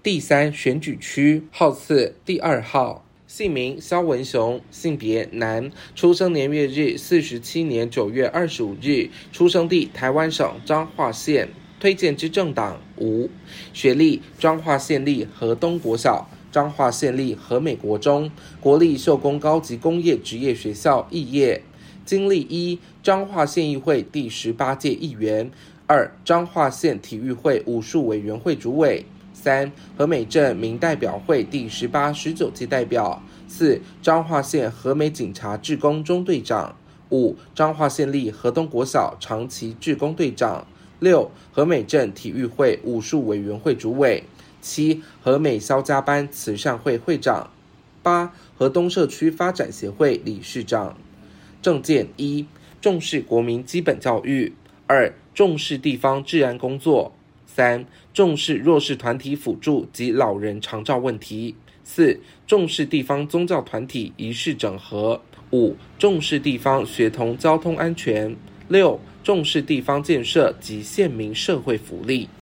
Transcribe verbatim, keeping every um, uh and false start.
第三选举区，号次第二号。姓名萧文雄，性别男，出生年月日四十七年九月二十五日，出生地台湾省彰化县，推荐之政党无。学历彰化县立河东国小、彰化县立和美国中、国立秀工高级工业职业学校肄业。经历一，彰化县议会第十八届议员；二，彰化县体育会武术委员会主委；三，和美镇民代表会第十八、十九届代表；四，彰化县和美警察志工中队长；五，彰化县立河东国小长期志工队长；六，和美镇体育会武术委员会主委；七，和美肖家班慈善会会长；八，河东社区发展协会理事长。政见一，重视国民基本教育；二，重视地方治安工作；三，重视弱势团体辅助及老人长照问题；四，重视地方宗教团体仪式整合；五，重视地方学童交通安全；六，重视地方建设及县民社会福利。